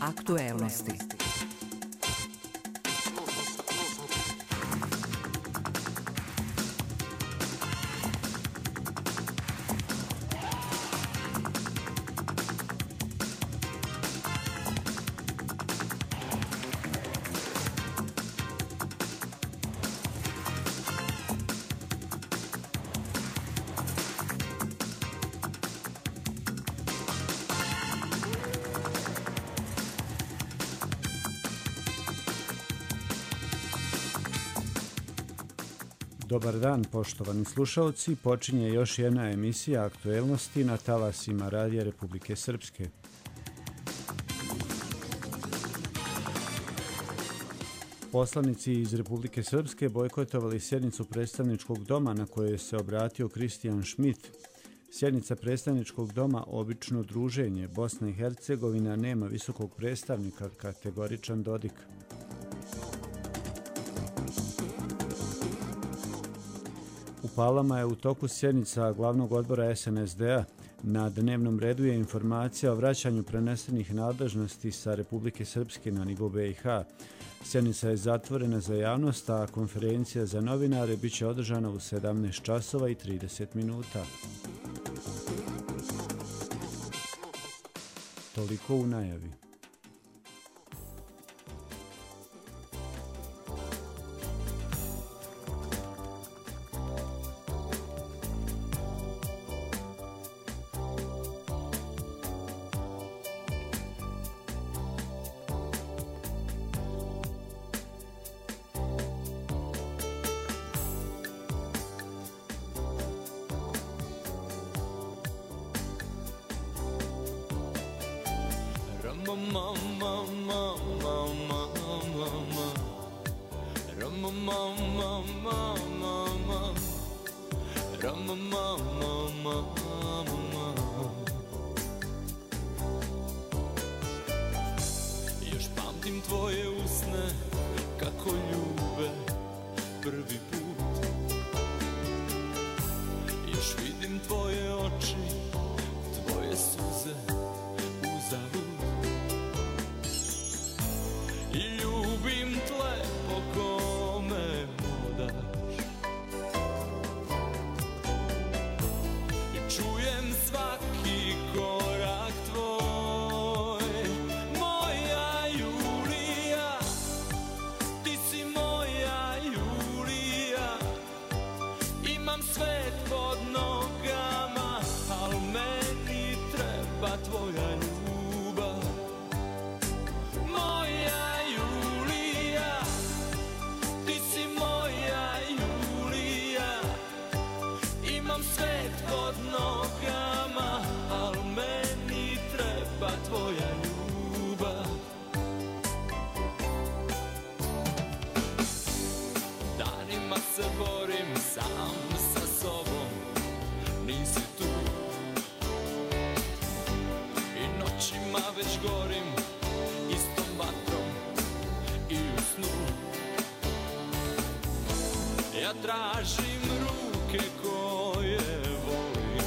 Aktuelnosti. Dobar dan, poštovani slušaoci. Počinje još jedna emisija aktuelnosti na talasima Radija Republike Srpske. Poslanici iz Republike Srpske bojkotovali sjednicu predstavničkog doma na kojoj se obratio Kristijan Šmit. Sjednica predstavničkog doma obično druženje. Bosna i Hercegovina nema visokog predstavnika, kategoričan Dodik. U Palama je u toku sjednica glavnog odbora SNSD-a. Na dnevnom redu je informacija o vraćanju prenesenih nadležnosti sa Republike Srpske na nivo BiH. Sjednica je zatvorena za javnost, a konferencija za novinare bit će održana u 17 časova i 30 minuta. Toliko u najavi. Još pamtim tvoje usne kako ljube prvi put. Još vidim tvoje oči, tvoje suze uzalud. I ljubim tle po kome hodaš. I čujem svaki korak tvoj. Moja Julija, ti si moja Julija. Imam svet pod nogama, al meni treba tvoja ljubav. Moja Julija, ti si moja Julija. Imam svet pod nogama, al meni treba tvoja ljubav. Danima se borim sam sa sobom, nisi tu. I noćima već gorim istom vatrom i u snu. Ja tražim ruke koje volim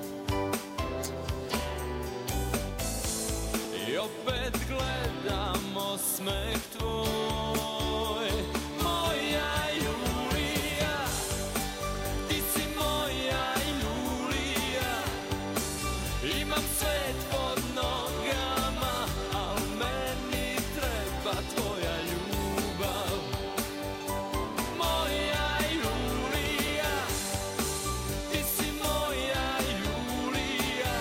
i opet gledam osmeh tvoj. Moja Julija, ti si moja Julija. Imam svet pod nogama, al meni treba tvoja ljubav. Moja Julija, ti si moja Julija.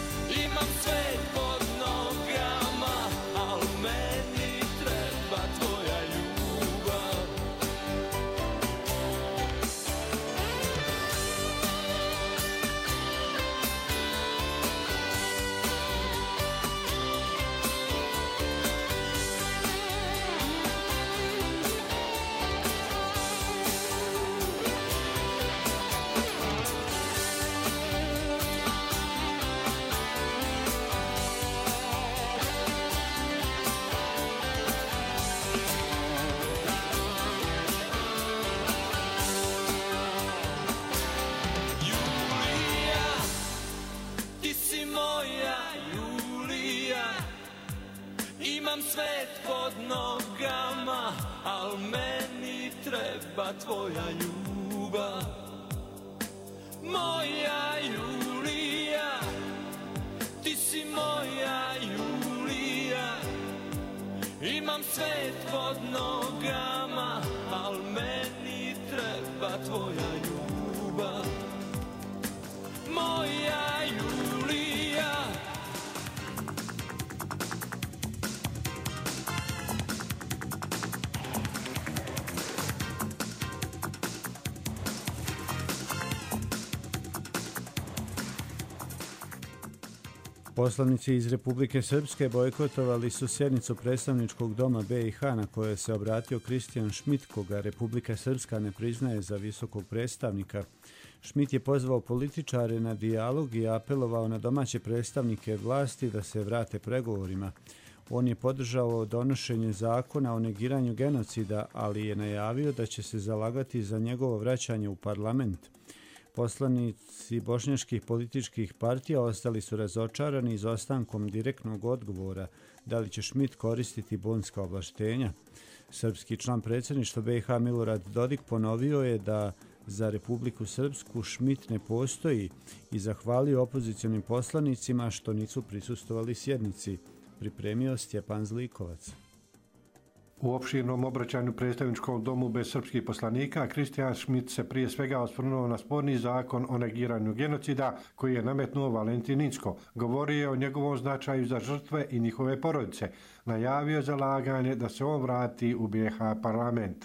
Imam svet pod nogama, al meni treba tvoja ljubav. treba tvoja ljubav. Moja Julija, ti si moja Julija. Imam svet pod nogama, al meni treba tvoja ljubav. Moja Julija. Poslanici iz Republike Srpske bojkotovali su sjednicu predstavničkog doma BiH na kojoj se obratio Kristijan Šmit, koga Republika Srpska ne priznaje za visokog predstavnika. Šmit je pozvao političare na dijalog i apelovao na domaće predstavnike vlasti da se vrate pregovorima. On je podržao donošenje zakona o negiranju genocida, ali je najavio da će se zalagati za njegovo vraćanje u parlament. Poslanici bošnjačkih političkih partija ostali su razočarani izostankom direktnog odgovora da li će Šmit koristiti bonska ovlaštenja. Srpski član predsjedništva BiH Milorad Dodik ponovio je da za Republiku Srpsku Šmit ne postoji i zahvalio opozicionim poslanicima što nisu prisustvovali sjednici, pripremio Stjepan Zlikovac. U opširnom obraćanju predstavničkom domu bez srpskih poslanika, Kristijan Šmit se prije svega osvrnuo na sporni zakon o negiranju genocida koji je nametnuo Valentin Incko. Govorio je o njegovom značaju za žrtve i njihove porodice. Najavio zalaganje da se on vrati u BiH parlament.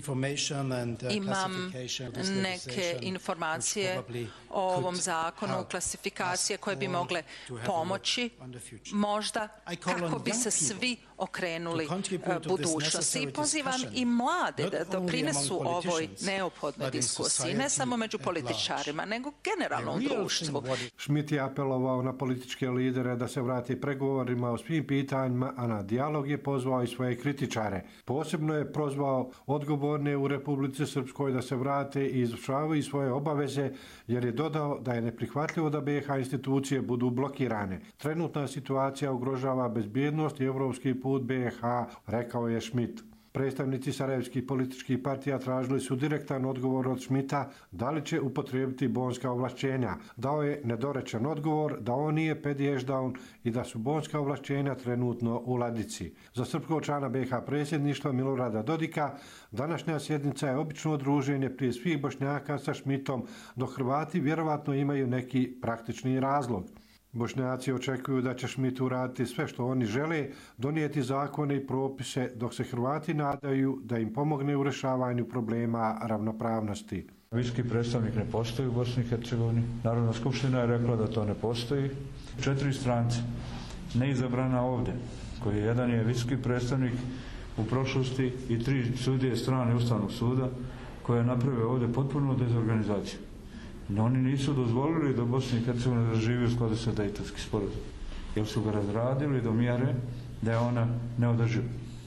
Imam neke informacije o ovom zakonu, klasifikacije koje bi mogle pomoći možda kako bi se svi okrenuli budućnosti. I pozivam i mlade da doprinesu ovoj neophodnoj diskusiji, ne samo među političarima, nego generalno u društvu. Šmit je apelovao na političke lidere da se vrati pregovorima o svim pitanjima, a na dijalog je pozvao i svoje kritičare. Posebno je prozvao odgovorne u Republici Srpskoj da se vrate i izvršavaju svoje obaveze, jer je dodao da je neprihvatljivo da BiH institucije budu blokirane. Trenutna situacija ugrožava bezbjednost i evropski put BiH, rekao je Šmit. Predstavnici sarajevskih političkih partija tražili su direktan odgovor od Šmita da li će upotrijebiti bonska ovlašćenja. Dao je nedorečen odgovor da on nije pediježdaun i da su bonska ovlašćenja trenutno u ladici. Za srpskog člana BiH predsjedništva Milorada Dodika današnja sjednica je obično druženje prije svih Bošnjaka sa Šmitom, dok Hrvati vjerovatno imaju neki praktični razlog. Bošnjaci očekuju da će Šmit uraditi sve što oni žele, donijeti zakone i propise, dok se Hrvati nadaju da im pomogne u rješavanju problema ravnopravnosti. Visoki predstavnik ne postoji u Bosni i Hercegovini. Narodna skupština je rekla da to ne postoji. 4 strance neizabrana ovdje, koji jedan je visoki predstavnik u prošlosti i 3 sudije strane Ustavnog suda koje naprave ovdje potpuno dezorganizaciju. No, oni nisu dozvolili da Bosna i Hercegovina živi u skladu sa Dejtonski sporazum, jer su ga razradili do mjere da je ona neodrživa.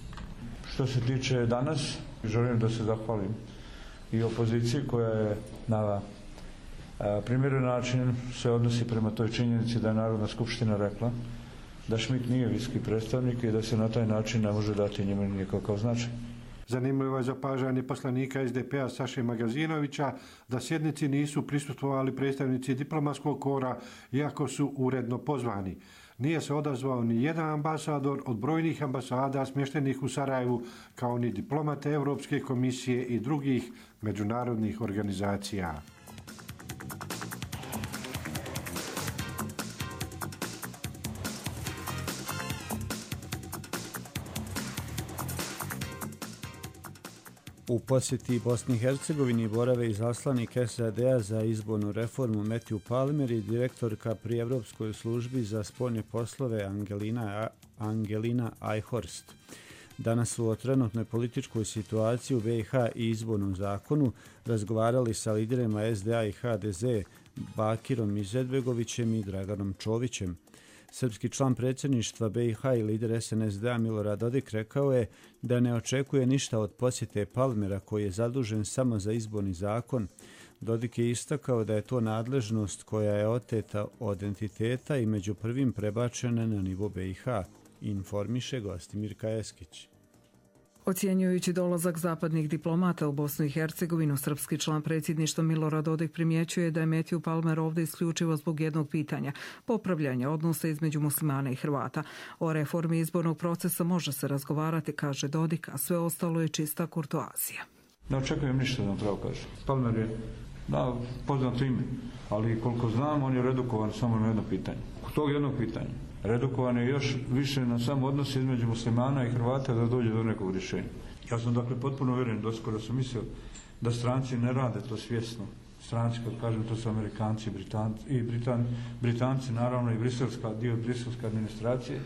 Što se tiče danas, želim da se zahvalim i opoziciji koja je na primjeren način se odnosi prema toj činjenici da je Narodna skupština rekla da Šmit nije visoki predstavnik i da se na taj način ne može dati njima nikakav značaj. Zanimljivo je zapažanje poslanika SDP-a Saše Magazinovića da sjednici nisu prisustvovali predstavnici diplomatskog kora, iako su uredno pozvani. Nije se odazvao ni jedan ambasador od brojnih ambasada smještenih u Sarajevu, kao ni diplomate Evropske komisije i drugih međunarodnih organizacija. U posjeti Bosni i Hercegovini borave izaslanik SAD-a za izbornu reformu Matthew Palmer i direktorka pri Evropskoj službi za spoljne poslove Angelina Eichhorst. Danas su o trenutnoj političkoj situaciji u BiH i izbornom zakonu razgovarali sa liderima SDA i HDZ Bakirom Izetbegovićem i Draganom Čovićem. Srpski član predsjedništva BiH i lider SNSD-a Milorad Dodik rekao je da ne očekuje ništa od posjete Palmera koji je zadužen samo za izborni zakon. Dodik je istakao da je to nadležnost koja je oteta od entiteta i među prvim prebačena na nivo BiH, informiše Gostimir Kajeskić. Ocjenjujući dolazak zapadnih diplomata u Bosnu i Hercegovinu, srpski član predsjedništva Milorad Dodik primjećuje da je Matthew Palmer ovdje isključivo zbog jednog pitanja, popravljanja odnosa između muslimana i Hrvata. O reformi izbornog procesa može se razgovarati, kaže Dodik, a sve ostalo je čista kurtoazija. Ne očekujem ništa da vam pravo kažem. Palmer je poznato ime, ali koliko znam, on je redukovan samo na jedno pitanje. Kod tog jednog pitanja redukovan je još više na sam odnos između muslimana i Hrvata da dođe do nekog rješenja. Ja sam dakle potpuno uvjeren, doskoro sam mislio da stranci ne rade to svjesno. Stranci, kad kažem, to su Amerikanci i Britanci, naravno i dio briselske administracije,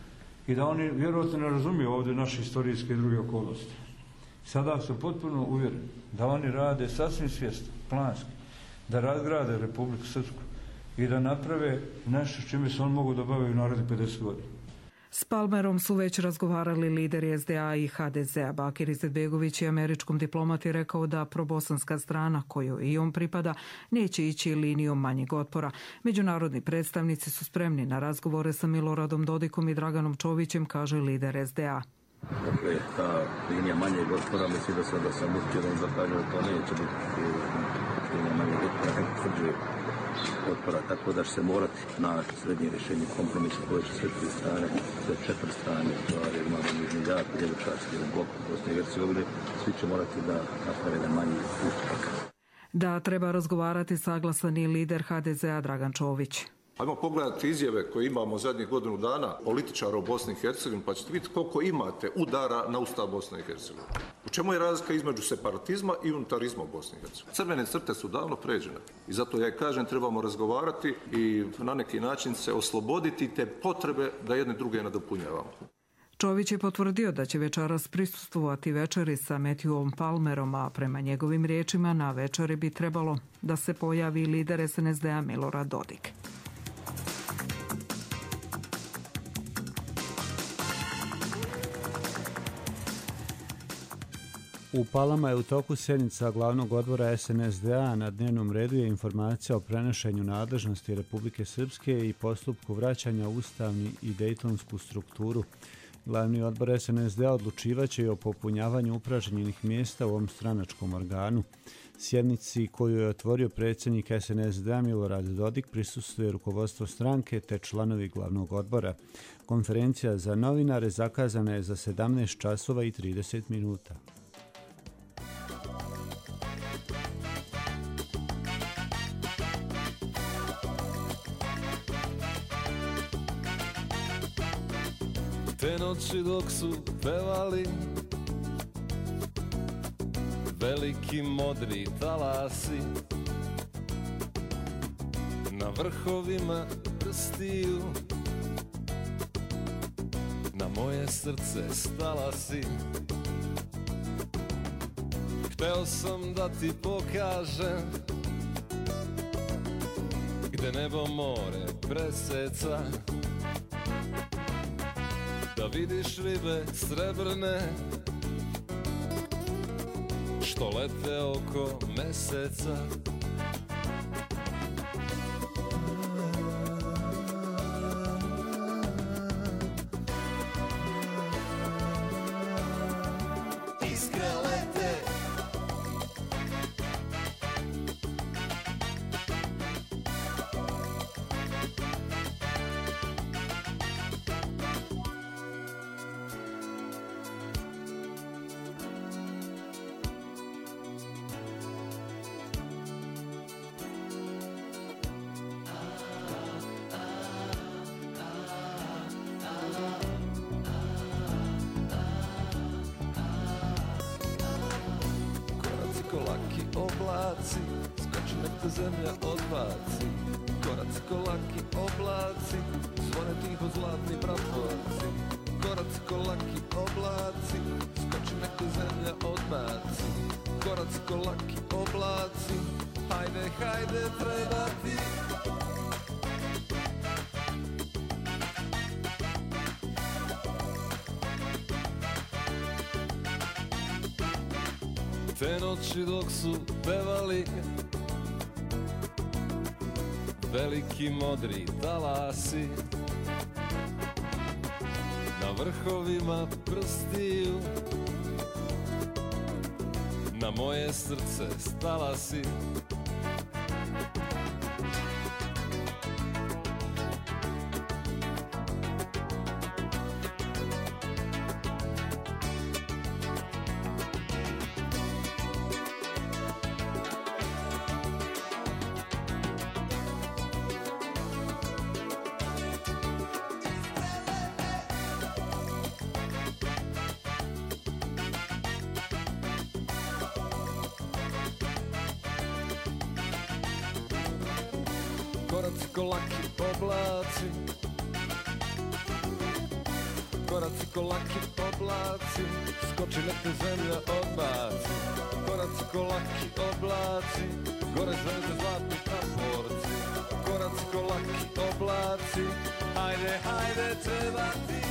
i da oni vjerojatno ne razumiju ovdje naše historijske i druge okolnosti. Sada sam potpuno uvjeren da oni rade sasvim svjesno, planski, da razgrade Republiku Srpsku i da naprave nešto s čime se on mogu da bave u narednih 50 godina. S Palmerom su već razgovarali lideri SDA i HDZ-a. Bakir Izetbegović je američkom diplomati rekao da probosanska strana, kojoj i on pripada, neće ići linijom manjeg otpora. Međunarodni predstavnici su spremni na razgovore sa Miloradom Dodikom i Draganom Čovićem, kaže lider SDA. Dakle, ta linija manjeg otpora, mislim da sam uspio da kažem da to neće biti linija manjeg otpora, kako tvrđuje otpora, tako da će se morati naći srednje rješenje kompromisa koje će sve tri strane, sve četiri strane, imamo Južni Gat, Ljevičarski blok Bosne i Hercegovine, svi će morati da naprave jedan manji ustupak. Da treba razgovarati, saglasan i lider HDZ-a Dragan Čović. Ajmo pogledati izjave koje imamo zadnjih godinu dana političara u Bosni i Hercegovini, pa ćete vidjeti koliko imate udara na Ustav Bosne i Hercegovine. U čemu je razlika između separatizma i unitarizma u Bosni i Hercegovini? Crvene crte su davno pređene i zato ja kažem trebamo razgovarati i na neki način se osloboditi te potrebe da jedne druge nadopunjavamo. Čović je potvrdio da će večeras prisustvovati večeri sa Matthewom Palmerom, a prema njegovim riječima na večeri bi trebalo da se pojavi lider SNSD-a Milorad Dodik. U Palama je u toku sjednica glavnog odbora SNSD-a. Na dnevnom redu je informacija o prenošenju nadležnosti Republike Srpske i postupku vraćanja u ustavni i dejtonsku strukturu. Glavni odbor SNSD-a odlučivaće i o popunjavanju upražnjenih mjesta u ovom stranačkom organu. Sjednici koju je otvorio predsjednik SNSD-a Milorad Dodik prisustvuje rukovodstvo stranke te članovi glavnog odbora. Konferencija za novinare zakazana je za 17 časova i 30 minuta. Te noći dok su pevali veliki modri talasi, na vrhovima prstiju na moje srce stala si. Hteo sam da ti pokažem gde nebo more preseca, da vidiš ribe srebrne što lete oko meseca. Iskre lete, kolaki oblaci, skoči nek te zemlja odbaci. Koraci kolaki oblaci, zvone tiho zlatni prapovaci. Koraci kolaki oblaci, skoči nek te zemlja odbaci. Koraci kolaki oblaci, hajde, hajde, treba ti. Te noći dok su pevali veliki modri talasi, na vrhovima prstiju na moje srce stala si. Koraci ko laki oblaci, koraci ko laki oblaci, skoči nek te zemlja odbaci. Koraci ko laki oblaci, gore zvezde zlatni praporci. Koraci ko laki oblaci, hajde, hajde, treba ti.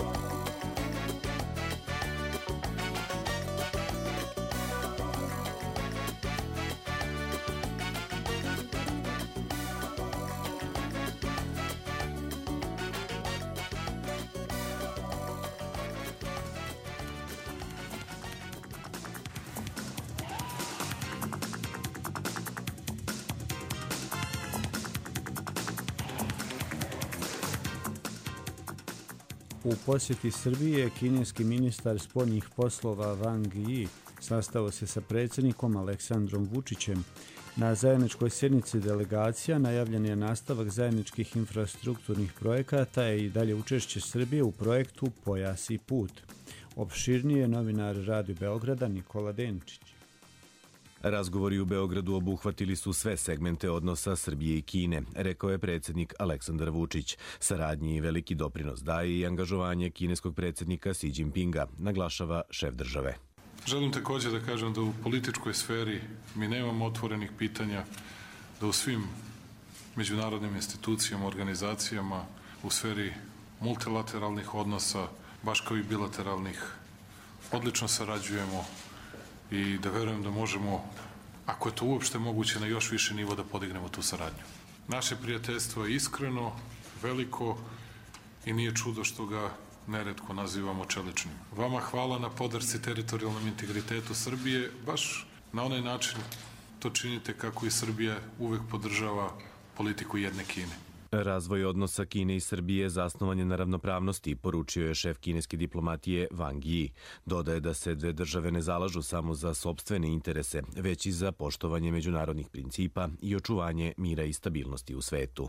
U posjeti Srbije kineski ministar spoljnih poslova Wang Yi sastao se sa predsjednikom Aleksandrom Vučićem. Na zajedničkoj sjednici delegacija najavljen je nastavak zajedničkih infrastrukturnih projekata i dalje učešće Srbije u projektu Pojas i put. Opširnije novinar Radio Beograda Nikola Denčić. Razgovori u Beogradu obuhvatili su sve segmente odnosa Srbije i Kine, rekao je predsjednik Aleksandar Vučić. Saradnji i veliki doprinos daje i angažovanje kineskog predsjednika Xi Jinpinga, naglašava šef države. Želim također da kažem da u političkoj sferi mi nemamo otvorenih pitanja, da u svim međunarodnim institucijama, organizacijama, u sferi multilateralnih odnosa, baš kao i bilateralnih, odlično sarađujemo i da verujem da možemo, ako je to uopšte moguće, na još više nivo da podignemo tu saradnju. Naše prijateljstvo je iskreno, veliko i nije čudo što ga neretko nazivamo čeličnim. Vama hvala na podršci teritorijalnom integritetu Srbije, baš na onaj način to činite kako i Srbija uvek podržava politiku jedne Kine. Razvoj odnosa Kine i Srbije zasnovan je na ravnopravnosti, poručio je šef kineske diplomatije Wang Yi. Dodaje da se dve države ne zalažu samo za sopstvene interese, već i za poštovanje međunarodnih principa i očuvanje mira i stabilnosti u svetu.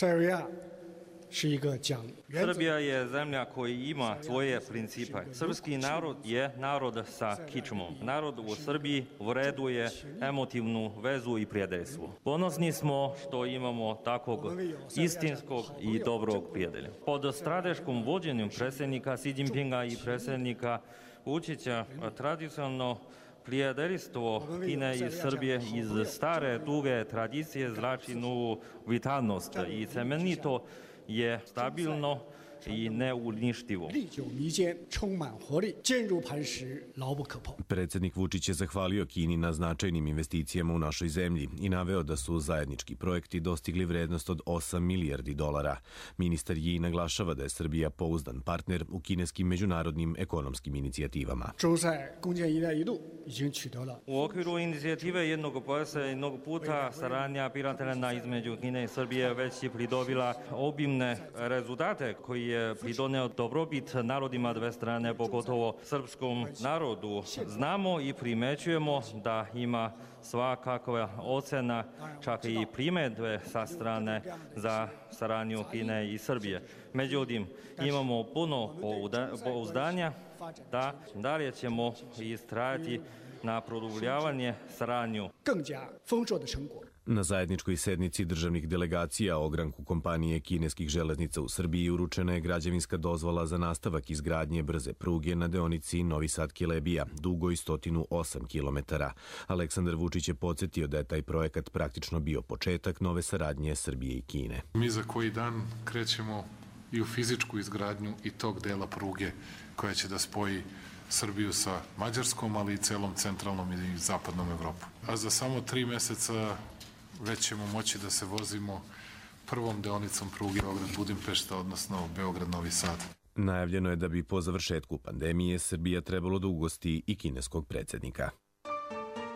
Srbija je zemlja koja ima svoje principe. Srpski narod je narod sa kičmom. Narod u Srbiji vreduje emotivnu vezu i prijateljstvo. Ponosni smo što imamo takvog istinskog i dobrog prijatelja. Pod strateškom vođenjem predsjednika Xi Jinpinga i predsjednika Vučića tradicionalno prijateljstvo Kine i Srbije iz stare, duge tradicije zrači novu vitalnost i cemenito je stabilno i neuništivo. Predsjednik Vučić je zahvalio Kini na značajnim investicijama u našoj zemlji i naveo da su zajednički projekti dostigli vrednost od 8 milijardi dolara. Ministar Yi naglašava da je Srbija pouzdan partner u kineskim međunarodnim ekonomskim inicijativama. U okviru inicijative jednog pojasa i jednog puta saradnja bilateralna između Kine i Srbije već je pridobila obimne rezultate koji je pridoneo dobrobit narodima dve strane, pogotovo srpskom narodu. Znamo i primećujemo da ima svakakva ocena, čak i primjedbe sa strane za saradnju Kine i Srbije. Međutim, imamo puno pouzdanja da dalje ćemo istrajati na produbljavanje saradnju. Na zajedničkoj sednici državnih delegacija o ogranku kompanije kineskih železnica u Srbiji uručena je građevinska dozvola za nastavak izgradnje brze pruge na deonici Novi Sad-Kelebija, dugoj 108 km. Aleksandar Vučić je podsjetio da je taj projekat praktično bio početak nove saradnje Srbije i Kine. Mi za koji dan krećemo i u fizičku izgradnju i tog dela pruge koja će da spoji Srbiju sa Mađarskom, ali i celom centralnom i zapadnom Evropom. A za samo 3 meseca već ćemo moći da se vozimo prvom deonicom pruge Beograd-Budimpešta, odnosno Beograd-Novi Sad. Najavljeno je da bi po završetku pandemije Srbija trebalo da ugosti i kineskog predsjednika.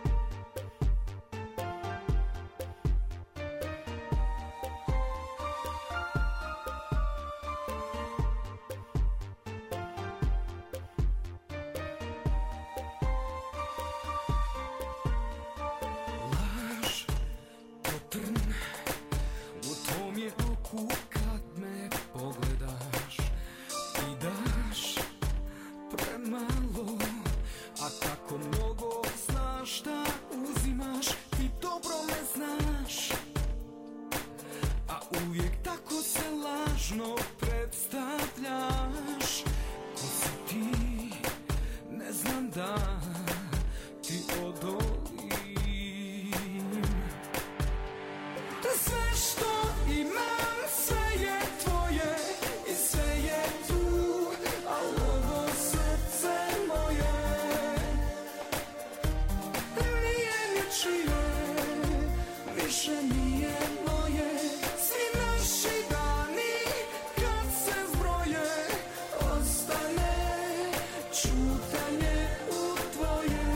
ruku kad me pogledaš i daš premalo, a tako mnogo znaš da uzimaš, ti dobro me znaš, a uvijek tako se lažno predstavljaš. Ko si ti, ne znam da ti odolim. Sve što imam, sve je tvoje i sve je tu, a ovo srce moje nije ničije, više nije moje. Svi naši dani kad se zbroje, ostane čutanje u tvoje.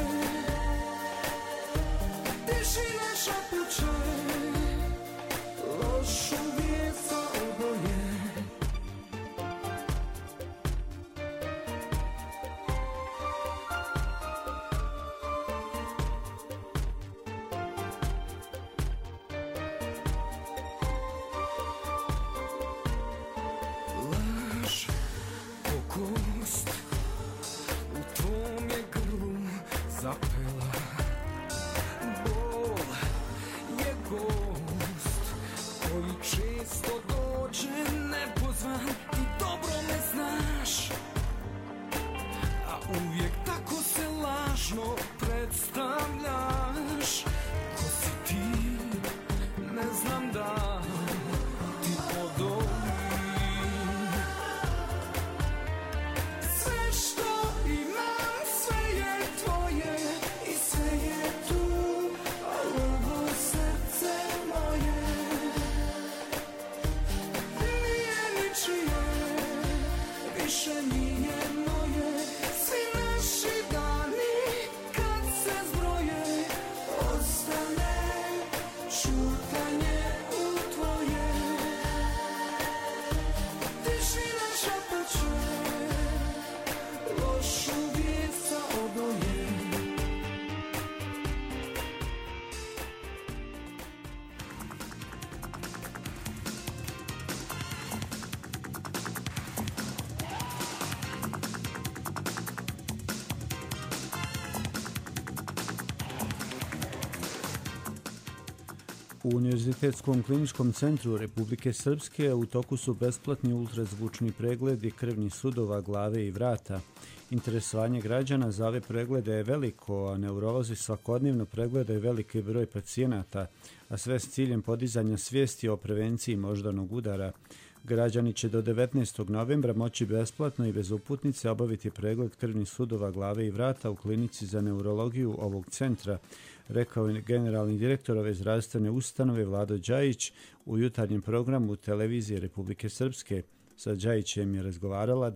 Tišina šapuće lošu vijest za oboje. Laž ko kost u tvom je grlu zapela, bol je gost koji često dođe nepozvan i dobro me znaš, a uvijek tako se lažno predstavljaš. Ko si ti, ne znam da ti odolim. Sve što imam, sve je tvoje i sve je tu, a ovo srce moje nije ničije, više nije moje. Svi naši dani kad se zbroje, ostane čutanje u tvoje. Tišina šapuće lošu vijest za oboje. U Univerzitetskom kliničkom centru Republike Srpske u toku su besplatni ultrazvučni pregledi krvnih sudova, glave i vrata. Interesovanje građana za ove preglede je veliko, a neurolozi svakodnevno pregledaju veliki broj pacijenata, a sve s ciljem podizanja svijesti o prevenciji moždanog udara. Građani će do 19. novembra moći besplatno i bez uputnice obaviti pregled krvnih sudova, glave i vrata u klinici za neurologiju ovog centra, rekao je generalni direktor ove zdravstvene ustanove Vlado Đajić u jutarnjem programu televizije Republike Srpske. Sa Đajićem je razgovarala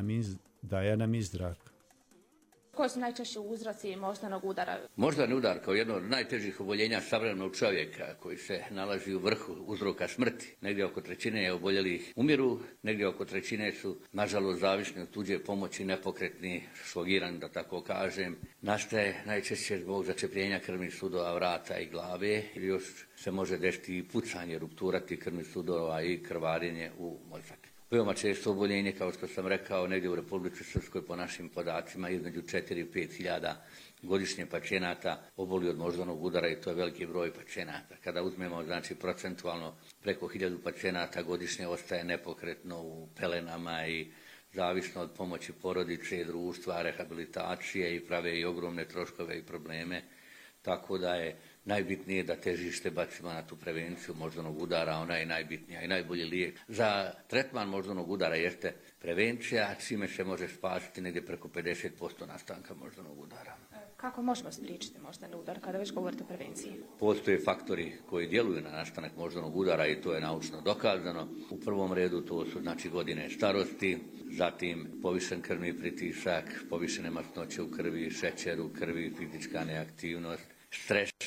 Dajana Mizdrak. Koji su najčešće uzroci moždanog udara? Moždani udar kao jedno od najtežih oboljenja savremenog čovjeka koji se nalazi u vrhu uzroka smrti. Negdje oko trećine oboljelih umiru, negdje oko trećine su nažalost zavisni od tuđe pomoći, nepokretni, šlogirani da tako kažem. Nastaje najčešće zbog začepljenja krvnih sudova, vrata i glave, ili još se može desiti i pucanje, rupturati krvnih sudova i krvarenje u mozak. Veoma često oboljenje, kao što sam rekao, negdje u Republici Srpskoj po našim podacima između 4 i 5 hiljada godišnje pacijenata oboli od moždanog udara i to je veliki broj pacijenata. Kada uzmemo, znači, procentualno preko 1000 pacijenata godišnje ostaje nepokretno u pelenama i zavisno od pomoći porodice, društva, rehabilitacije i prave i ogromne troškove i probleme. Tako da je najbitnije da težište bacimo na tu prevenciju moždanog udara, ona je najbitnija i najbolji lijek. Za tretman moždanog udara jeste prevencija, čime se može spasiti negdje preko 50% nastanka moždanog udara. Kako možemo spriječiti moždani udar kada već govorite o prevenciji? Postoje faktori koji djeluju na nastanak moždanog udara i to je naučno dokazano. U prvom redu to su znači godine starosti, zatim povišen krvni pritisak, povišene masnoće u krvi, šećer u krvi, fizička neaktivnost, stres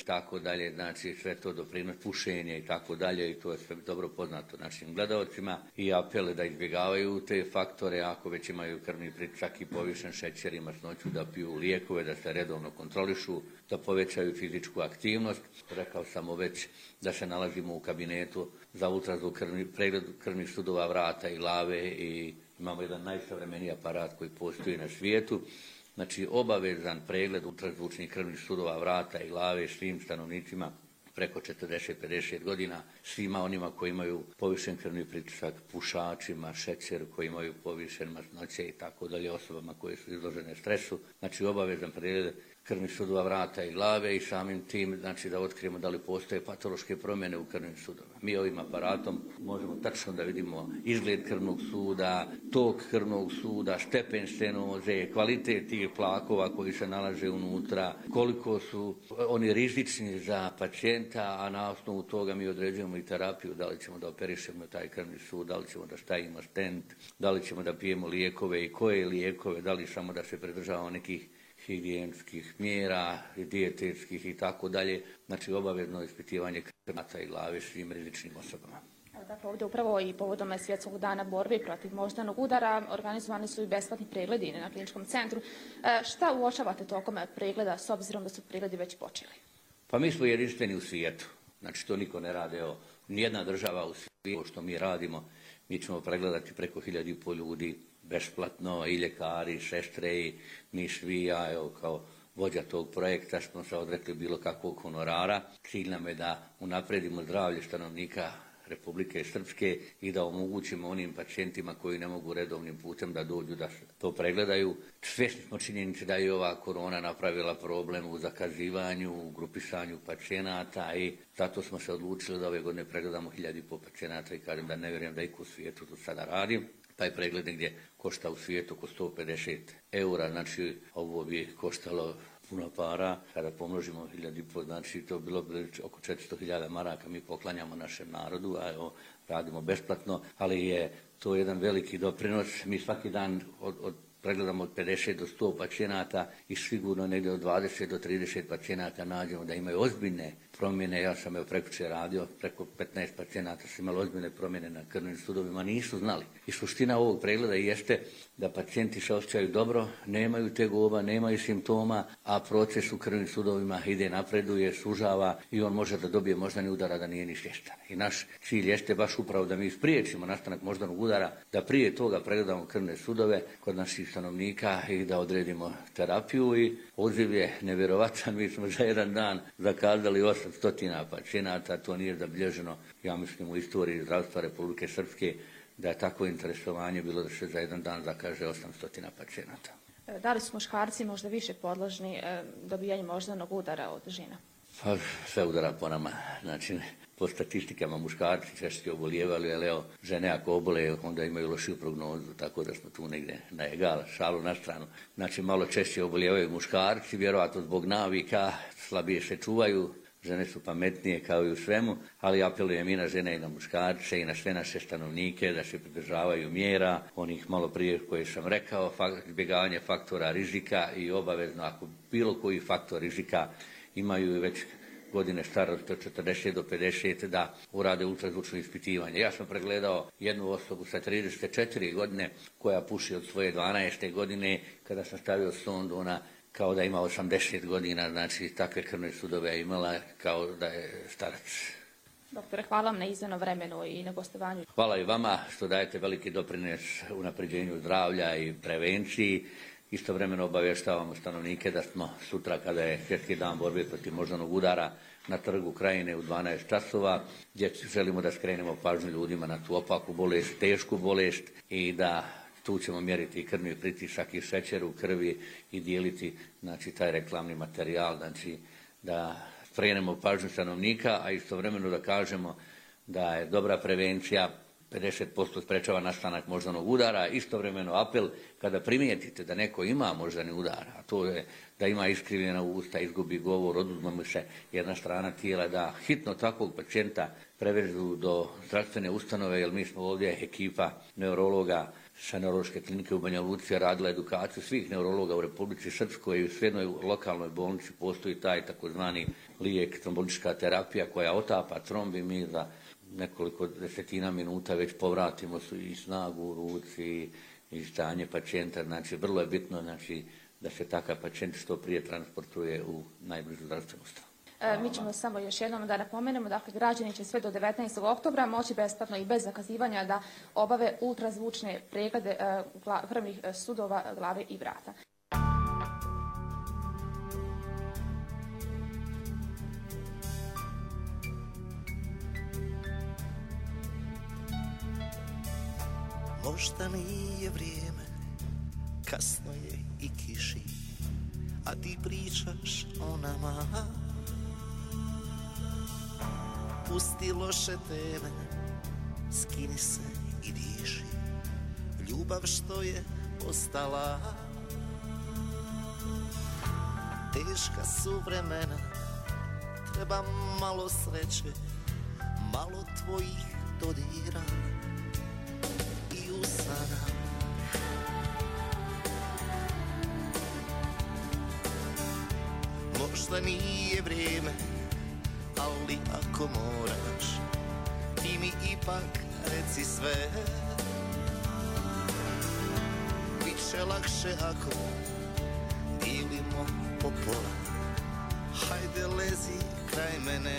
tako dalje, znači sve to doprinos pušenje i tako dalje i to je sve dobro poznato našim gledalcima i apele da izbjegavaju te faktore ako već imaju krvni pritisak i povišen šećer i masnoću, da piju lijekove, da se redovno kontrolišu, da povećaju fizičku aktivnost. Rekao sam već da se nalazimo u kabinetu za ultrazvuk pregled krvnih sudova vrata i glave i imamo jedan najsavremeniji aparat koji postoji na svijetu. Znači obavezan pregled ultrazvučnih krvnih sudova vrata i glave svim stanovnicima preko 40-50 godina, svima onima koji imaju povišen krvni pritisak, pušačima, šećer, koji imaju povišen masnoće i tako dalje, osobama koje su izložene stresu. Znači obavezan pregled krvnih sudova vrata i glave i samim tim znači da otkrijemo da li postoje patološke promjene u krvnim sudovima. Mi ovim aparatom možemo tačno da vidimo izgled krvnog suda, tok krvnog suda, stepen stenoze, kvalitet tih plakova koji se nalaze unutra, koliko su oni rizični za pacijenta, a na osnovu toga mi određujemo i terapiju, da li ćemo da operišemo taj krvni sud, da li ćemo da stavimo stent, da li ćemo da pijemo lijekove i koje lijekove, da li samo da se pridržavamo nekih higijenskih mjera, dijetetskih i tako dalje. Znači obavezno ispitivanje krvata i glave svim rizičnim osobama. Dakle, ovdje upravo i povodom Svjetskog dana borbe protiv moždanog udara organizovani su i besplatni pregledi na kliničkom centru. Šta uočavate tokom pregleda s obzirom da su pregledi već počeli? Pa mi smo jedinstveni u svijetu. Znači to niko ne radi. Evo, nijedna država u svijetu što mi radimo. Mi ćemo pregledati preko 1.500 ljudi besplatno, i ljekari, i sestre, i mi svi, ja evo kao vođa tog projekta smo se odrekli bilo kakvog honorara. Cilj nam je da unapredimo zdravlje stanovnika Republike Srpske i da omogućimo onim pacijentima koji ne mogu redovnim putem da dođu da to pregledaju. Svjesni smo činjenice da je ova korona napravila problem u zakazivanju, u grupisanju pacijenata i zato smo se odlučili da ove godine pregledamo 1.500 pacijenata i kažem da ne vjerujem da iko u svijetu to sada radi. Taj pregled negdje košta u svijetu oko 150 eura, znači ovo bi koštalo puno para. Kada pomnožimo 1.500, znači to bilo oko 400.000 maraka mi poklanjamo našem narodu, a evo radimo besplatno, ali je to jedan veliki doprinos. Mi svaki dan pregledamo od 50 do 100 pacijenata i sigurno negdje od 20 do 30 pacijenata nađemo da imaju ozbiljne promjene. Ja sam prekjučer radio, preko 15 pacijenata su imali ozbiljne promjene na krvnim sudovima, nisu znali. I suština ovog pregleda jeste da pacijenti se osjećaju dobro, nemaju tegoba, nemaju simptoma, a proces u krvnim sudovima ide, napreduje, sužava i on može da dobije moždani udar, a da nije ni svjestan. I naš cilj jeste baš upravo da mi spriječimo nastanak moždanog udara, da prije toga pregledamo krvne sudove kod naših stanovnika i da odredimo terapiju i odziv je nevjerovatan. Mi smo za jedan dan zakazali 800 pacijenata, to nije zabilježeno, ja mislim, u istoriji zdravstva Republike Srpske, da je takvo interesovanje bilo da se za jedan dan zakaže 800 pacijenata. Da li su muškarci možda više podložni dobijanju moždanog udara od žena? Pa sve udara po nama, znači po statistikama muškarci češće obolijevali, ali evo, žene ako obole onda imaju lošiju prognozu, tako da smo tu negdje na egal, šalu na stranu. Znači malo češće obolijevaju muškarci, vjerojatno zbog navika, slabije se čuvaju, žene su pametnije kao i u svemu, ali apelujem i na žene i na muškarce i na sve naše stanovnike da se pridržavaju mjera, onih malo prije koje sam rekao, izbjegavanje faktora rizika i obavezno ako bilo koji faktor rizika imaju već godine starosti od 40 do 50 da urade ultrazvučno ispitivanje. Ja sam pregledao jednu osobu sa 34 godine koja puši od svoje 12. godine, kada sam stavio sondu ona kao da ima 80 godina, znači takve krvne sudove imala kao da je starac. Doktore, hvala vam na izdvojenom vremenu i na gostovanju. Hvala i vama što dajete veliki doprinos unapređenju zdravlja i prevenciji. Istovremeno obavještavamo stanovnike da smo sutra, kada je Svjetski dan borbe protiv moždanog udara, na Trgu Krajine u 12 časova, gdje želimo da skrenemo pažnju ljudima na tu opaku bolest, tešku bolest i da tu ćemo mjeriti i krvni pritisak i šećer u krvi i dijeliti znači, taj reklamni materijal, znači da skrenemo pažnju stanovnika, a istovremeno da kažemo da je dobra prevencija 50% sprečava nastanak moždanog udara. Istovremeno apel kada primijetite da neko ima moždani udar, a to je da ima iskrivljena usta, izgubi govor, oduzme mu se jedna strana tijela, da hitno takvog pacijenta prevezu do zdravstvene ustanove, jer mi smo ovdje ekipa neurologa sa neurološke klinike u Banja Luci radila edukaciju svih neurologa u Republici Srpskoj i u jednoj lokalnoj bolnici postoji taj takozvani lijek, trombolička terapija koja otapa trombi. Mi za nekoliko desetina minuta već povratimo i snagu u ruci i stanje pacijenta. Znači, vrlo je bitno da se takav pacijent što prije transportuje u najbližu zdravstvenu ustanovu. Mi ćemo samo još jednom da napomenemo, dakle, građani će sve do 19. oktobra moći besplatno i bez zakazivanja da obave ultrazvučne preglede krvnih sudova glave i vrata. Možda nije vrijeme, kasno je i kiši, a ti pričaš o nama. Pusti loše teme, skini se i diši, ljubav što je ostala. Teška su vremena, treba malo sreće, malo tvojih dodira i usana. Možda nije vrijeme, ali ako moraš, ti mi ipak reci sve. Biće lakše ako dijelimo po pola, hajde lezi kraj mene.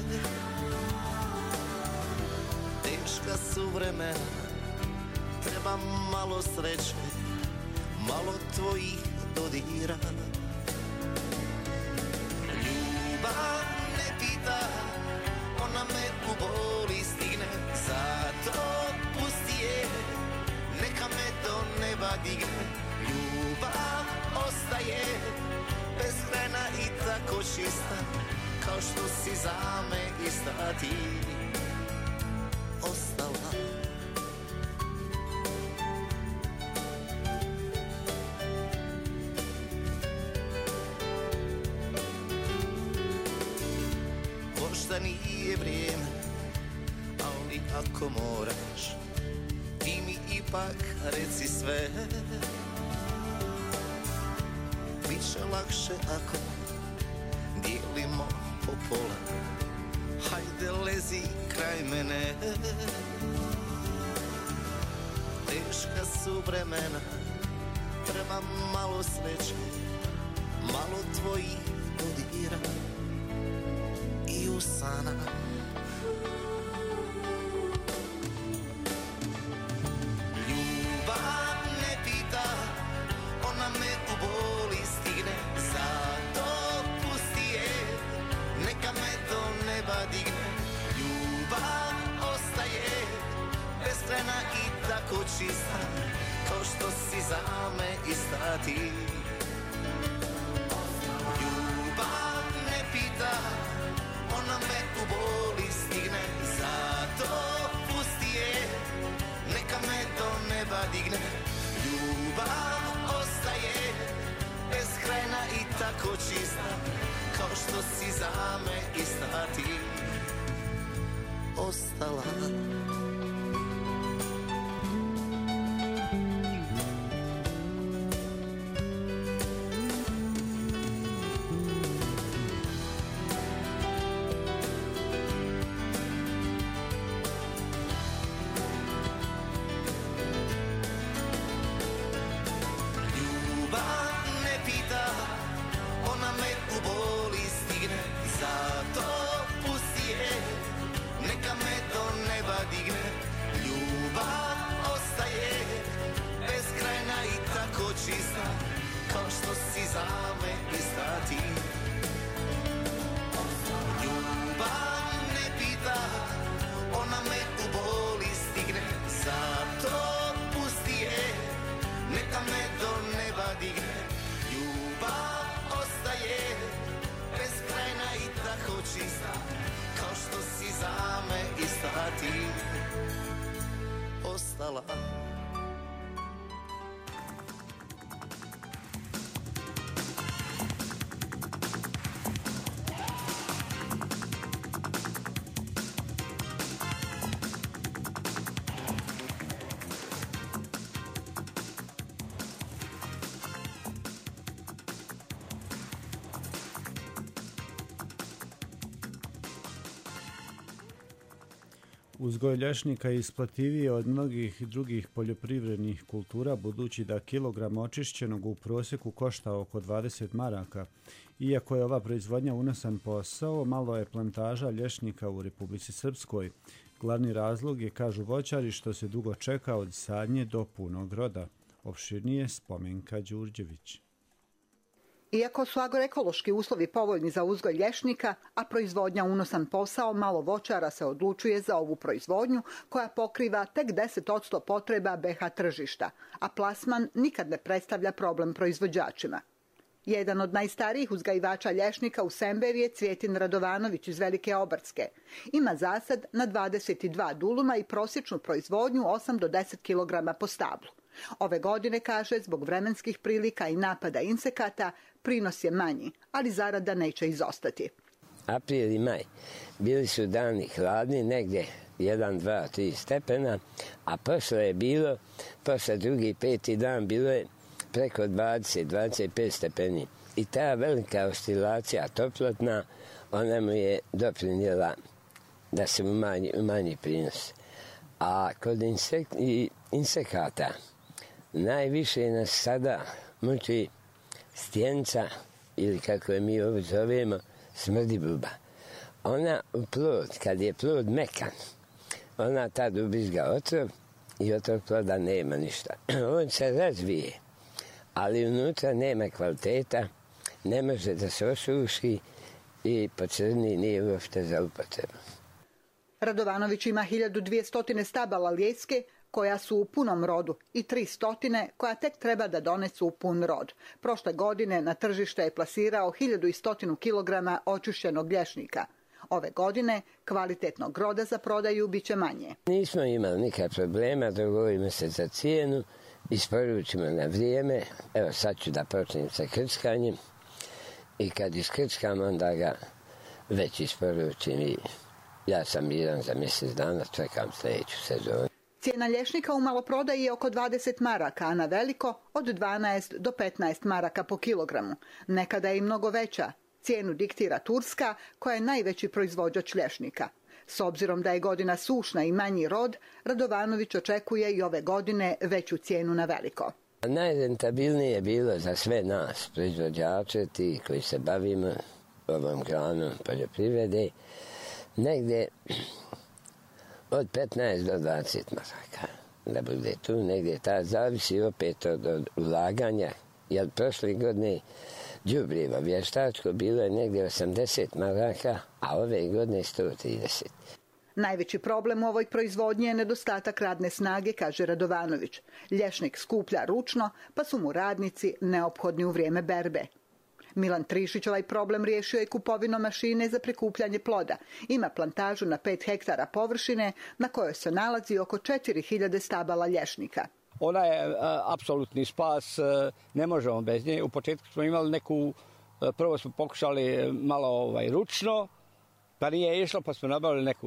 Teška su vremena, treba malo sreće, malo tvojih dodira. Ljubav ne pita, ona me u boli stigne, zato pusti je, neka me do neba digne. Ljubav ostaje beskrajna i tako čista, kao što si za me ista ti ostala. Možda nije vrijeme, ali ako moraš, ti mi ipak reci sve. Biće lakše ako dijelimo po pola, hajde lezi kraj mene. Teška su vremena, treba malo sreće, malo tvojih dodira i usana. Ljubav ne pita, ona me u boli stigne, zato pusti je, neka me do neba digne. Ljubav ostaje beskrajna i tako čista, kao što si za me ista ti. Ljubav ne pita, ona me u boli stigne, zato pusti je, neka me do neba digne. Ljubav ostaje beskrajna i tako čista, kao što si za me ista ti ostala. nestala. Uzgoj lješnjika je isplativiji od mnogih drugih poljoprivrednih kultura, budući da kilogram očišćenog u prosjeku košta oko 20 maraka. Iako je ova proizvodnja unosan posao, malo je plantaža lješnjika u Republici Srpskoj. Glavni razlog je, kažu voćari, što se dugo čeka od sadnje do punog roda. Opširnije Spomenka Đurđević. Iako su agroekološki uslovi povoljni za uzgoj lješnjika, a proizvodnja unosan posao, malo voćara se odlučuje za ovu proizvodnju koja pokriva tek 10% potreba BH tržišta, a plasman nikad ne predstavlja problem proizvođačima. Jedan od najstarijih uzgajivača lješnjika u Semberiji je Cvjetin Radovanović iz Velike Obrtske. Ima zasad na 22 duluma i prosječnu proizvodnju 8 do 10 kg po stablu. Ove godine, kaže, zbog vremenskih prilika i napada insekata, prinos je manji, ali zarada neće izostati. April i maj bili su dani hladni, negdje 1, 2, 3 stepena, a posle drugi, peti dan bilo je preko 20-25 stepeni. I ta velika oscilacija toplotna, ona mu je doprinijela da se umanji prinos. A kod insekata najviše nas sada muči stjenca, ili kako je mi ovo zovemo, smrdibuba. Ona u plod, kad je plod mekan, ona tad ubrizga otrov i od tog ploda nema ništa. On se razvije, ali unutra nema kvaliteta, ne može da se osuši i pocrni, nije uopšte za upotrebu. Radovanović ima 1200 stabala lijeske koja su u punom rodu i 300 koja tek treba da donesu u pun rod. Prošle godine na tržište je plasirao 1100 kg očišćenog lješnjika. Ove godine kvalitetnog roda za prodaju bit će manje. Nismo imali nikakve problema, dogovorimo se za cijenu, isporučimo na vrijeme. Evo sad ću da počnem sa krčkanjem i kad iskrčkam onda ga već isporučim i ja sam miran za mjesec dana, čekam sljedeću sezonu. Cijena lješnjika u maloprodaji je oko 20 maraka, a na veliko od 12 do 15 maraka po kilogramu. Nekada je i mnogo veća. Cijenu diktira Turska, koja je najveći proizvođač lješnjika. S obzirom da je godina sušna i manji rod, Radovanović očekuje i ove godine veću cijenu na veliko. Najrentabilnije je bilo za sve nas, proizvođače, ti koji se bavimo ovom granom poljoprivrede, negdje od 15 do 20 maraka. Da bude tu negdje, ta zavisi opet od ulaganja, jer prošle godine đubrivo vještačko bilo je negdje 80 maraka, a ove godine 130. Najveći problem u ovoj proizvodnji je nedostatak radne snage, kaže Radovanović. Lješnjik skuplja ručno, pa su mu radnici neophodni u vrijeme berbe. Milan Trišić ovaj problem riješio je kupovinom mašine za prikupljanje ploda. Ima plantažu na 5 hektara površine na kojoj se nalazi oko 4000 stabala lješnjika. Ona je apsolutni spas, ne možemo bez nje. U početku smo imali prvo smo pokušali malo ručno, pa nije išlo, pa smo nabavili neku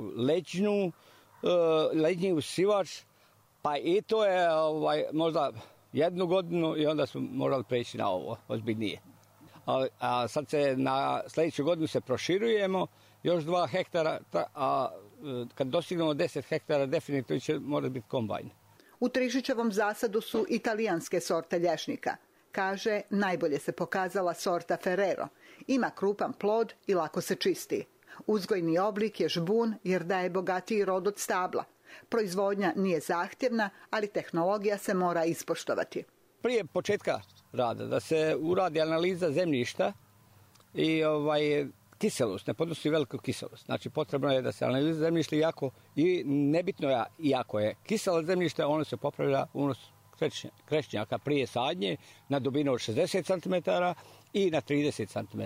leđni usivač, pa i to je možda 1 godinu i onda smo morali preći na ovo ozbiljnije. A sad se na sljedeću godinu se proširujemo, još 2 hektara, a kad dostignemo 10 hektara definitivno će morati biti kombajn. U Trišićevom zasadu su italijanske sorte lješnjika. Kaže, najbolje se pokazala sorta Ferrero. Ima krupan plod i lako se čisti. Uzgojni oblik je žbun jer daje bogatiji rod od stabla. Proizvodnja nije zahtjevna, ali tehnologija se mora ispoštovati. Prije početka rada da se uradi analiza zemljišta i kiselost, ne podnosi veliku kiselost. Znači potrebno je da se analiza zemljišta i nebitno je, iako je kiselo zemljište, ono se popravlja unos krešnjaka prije sadnje na dubinu od 60 cm i na 30 cm.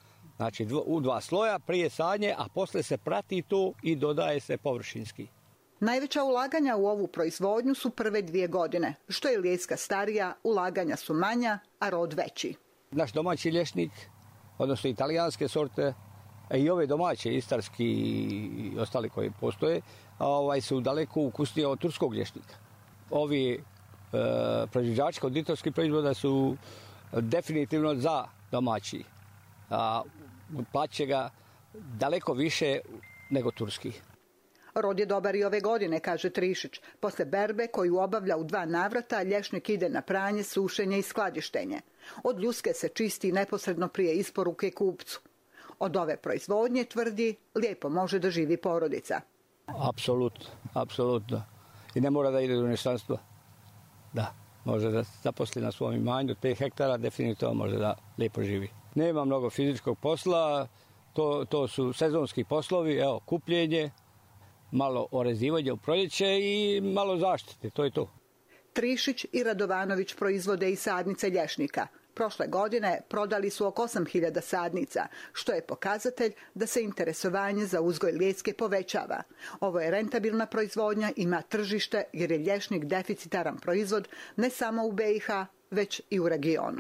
Znači u 2 sloja prije sadnje, a posle se prati to i dodaje se površinski. Najveća ulaganja u ovu proizvodnju su prve 2 godine. Što je lijeska starija, ulaganja su manja, a rod veći. Naš domaći lješnik, odnosno italijanske sorte, i ove domaće, istarski i ostali koji postoje, su daleko ukusnije od turskog lješnika. Ovi proizvođači konditorskih proizvoda su definitivno za domaći. Plaće ga daleko više nego turski. Rod je dobar i ove godine, kaže Trišić. Posle berbe koju obavlja u 2 navrata, lješnik ide na pranje, sušenje i skladištenje. Od ljuske se čisti neposredno prije isporuke kupcu. Od ove proizvodnje, tvrdi, lijepo može da živi porodica. Apsolutno. I ne mora da ide u inostranstvo. Da, može da zaposli na svom imanju od 5 hektara, definitivno može da lijepo živi. Nema mnogo fizičkog posla, to su sezonski poslovi, kupljenje, malo orezivanje u proljeće i malo zaštite, to je to. Trišić i Radovanović proizvode i sadnice lješnika. Prošle godine prodali su oko 8.000 sadnica, što je pokazatelj da se interesovanje za uzgoj lijeske povećava. Ovo je rentabilna proizvodnja, ima tržište jer je lješnik deficitaran proizvod ne samo u BiH, već i u regionu.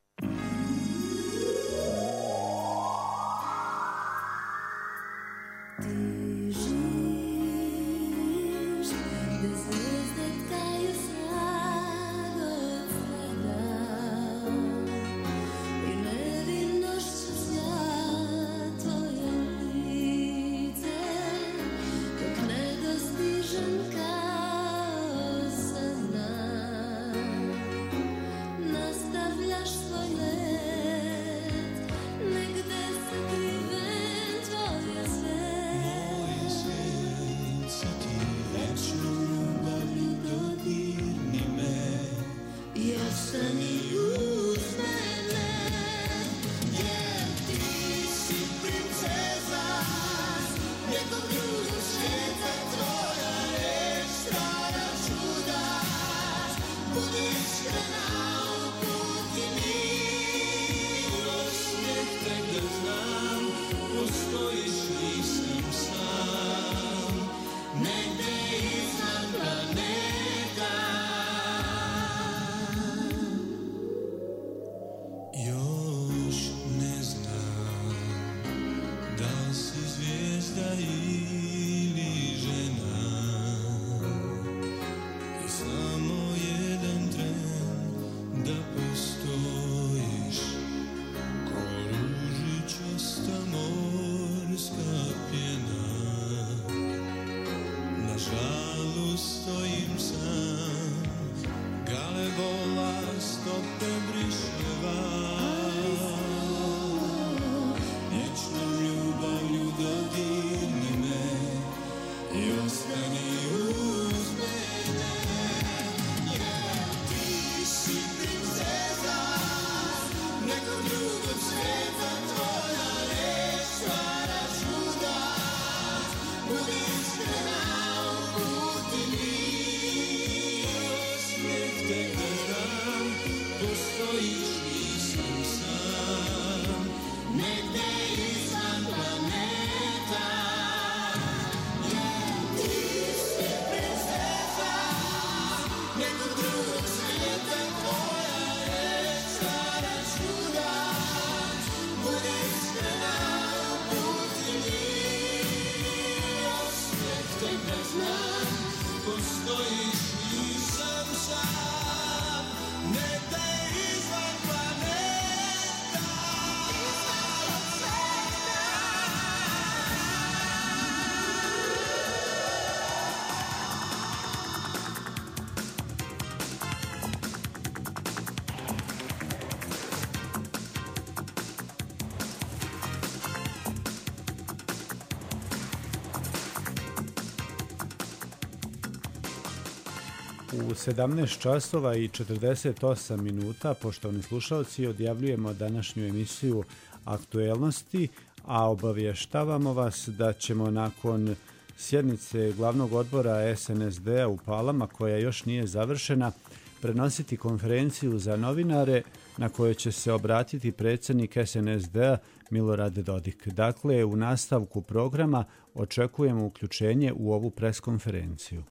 U 17 časova i 48 minuta, poštovani slušalci, odjavljujemo današnju emisiju Aktuelnosti, a obavještavamo vas da ćemo nakon sjednice glavnog odbora SNSD-a u Palama, koja još nije završena, prenositi konferenciju za novinare na kojoj će se obratiti predsjednik SNSD-a Milorad Dodik. Dakle, u nastavku programa očekujemo uključenje u ovu preskonferenciju.